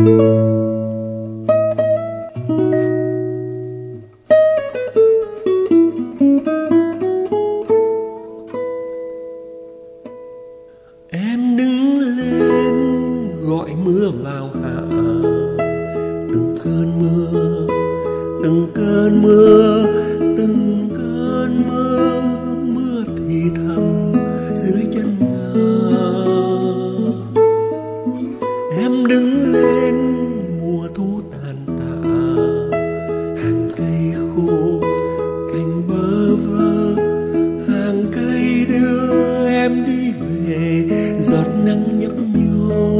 Em đứng lên gọi mưa vào hạ, từng cơn mưa, từng cơn mưa, từng cơn mưa, mưa thì thầm dưới chân nhà. Em đứng lên mùa thu tàn tạ, hàng cây khô cành bơ vơ, hàng cây đưa em đi về giọt nắng nhấp nhô.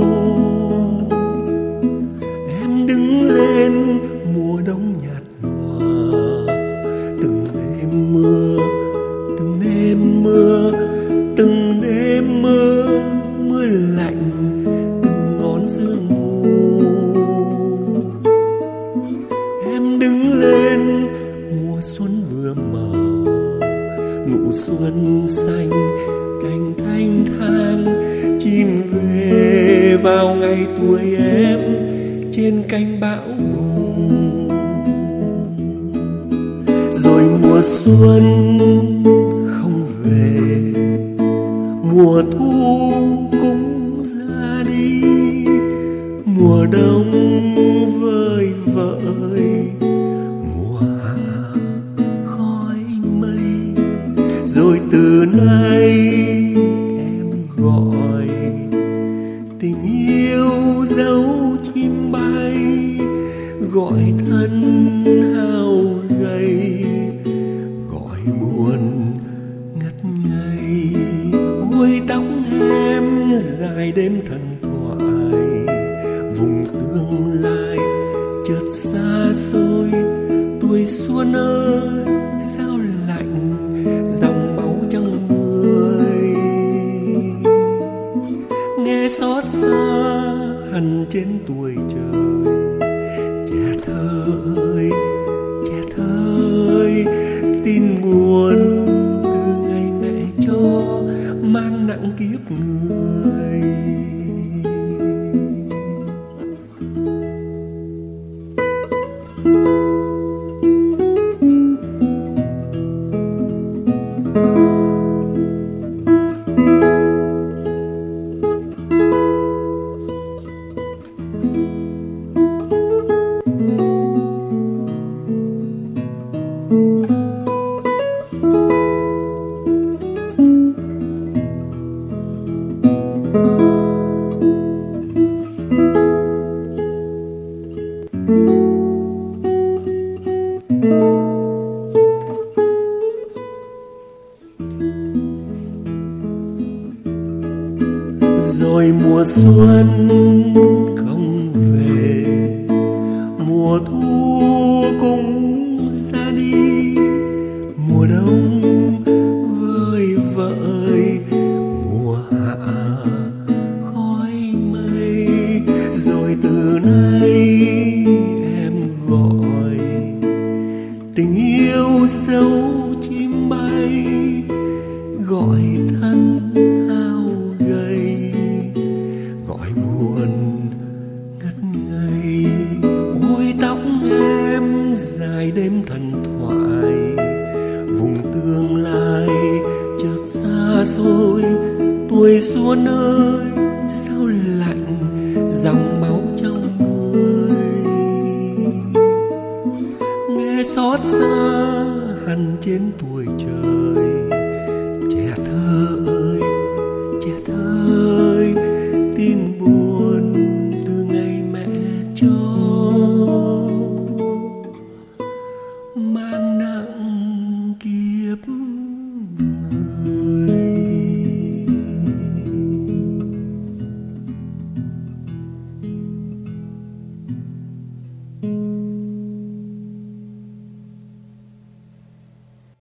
Em đứng lên mùa đông nhạt nhòa, từng đêm mưa, từng đêm mưa, từng đêm mưa, mưa lạnh từng ngón sương mù. Em đứng lên mùa xuân vừa màu, nụ xuân xanh cành thanh thang, chim về vào ngày tuổi em trên cánh bão bùng. Rồi mùa xuân không về, mùa thu cũng ra đi, mùa đông vơi vợi, mùa hạ khói mây. Rồi từ nay em gọi tình yêu dấu chim bay, gọi thân hao gầy, gọi buồn ngất ngây. Ôi tóc em dài đêm thần thoại, vùng tương lai chợt xa xôi. Tuổi xuân ơi sao lạnh, dòng máu trong người. Nghe xót xa hằn trên tuổi trời, trẻ thơ ơi, trẻ thơ ơi, tin buồn từ ngày mẹ cho mang nặng kiếp người. Rồi mùa xuân không về, mùa thu cũng xa đi, mùa đông vơi vợi, mùa hạ khói mây. Rồi từ nay em gọi tình yêu dấu chim bay, gọi thân hao gầy, gọi buồn ngất ngây. Ôi tóc em dài đêm thần thoại, vùng tương lai chợt xa xôi. Tuổi xuân ơi sao lạnh, dòng máu trong người. Nghe xót xa hằn trên tuổi trời, trẻ thơ ơi, trẻ thơ ơi, tin buồn từ ngày mẹ cho